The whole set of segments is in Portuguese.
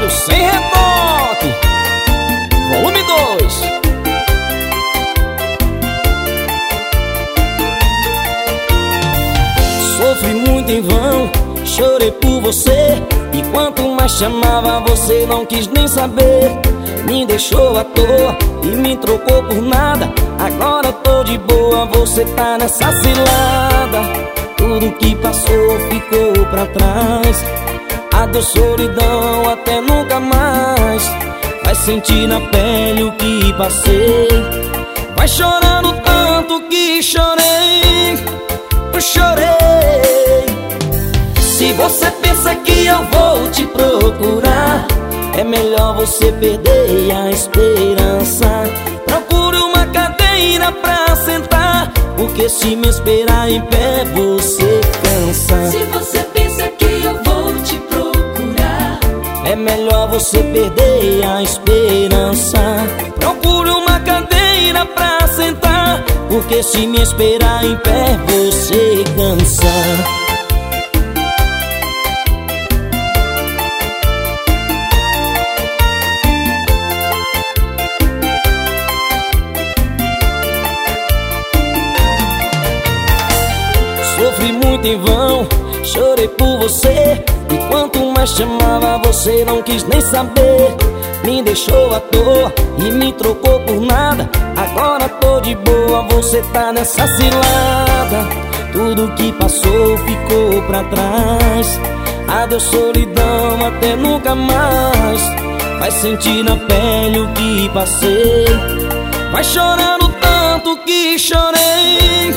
trabalho sem retoque. Volume 2. Sofri muito em vão, chorei por você. E quanto mais chamava, você não quis nem saber. Me deixou à toa e me trocou por nada. Agora tô de boa, você tá nessa cilada. Tudo que passou ficou pra trás. A dor, solidão, até nunca mais. Vai sentir na pele o que passei. Vai chorando tanto que chorei. Eu chorei. Se você pensa que eu vou te procurar, é melhor você perder a esperança. Procure uma cadeira pra sentar, porque se me esperar em pé você cansa. Se você pensa que eu vou te procurar, é melhor você perder a esperança. Procure uma cadeira pra sentar, porque se me esperar em pé você cansa. Sofri muito em vão, chorei por você. E quanto mais chamava, você não quis nem saber. Me deixou à toa e me trocou por nada. Agora tô de boa, você tá nessa cilada. Tudo que passou ficou pra trás. Adeus, solidão, até nunca mais. Vai sentir na pele o que passei. Vai chorando tanto que chorei.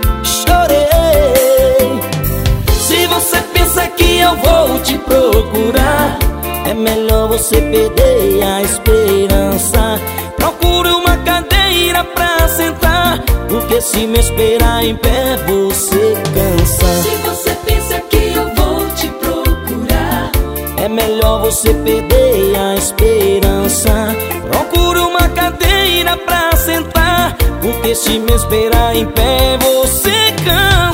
Chorei. Se você pensa que eu vou te procurar, é melhor você perder a esperança. Procure uma cadeira pra sentar, porque se me esperar em pé você cansa. se você pensa que eu vou te procurar, é melhor você perder a esperança. Procure uma cadeira pra sentar, porque se me esperar em pé você cansa.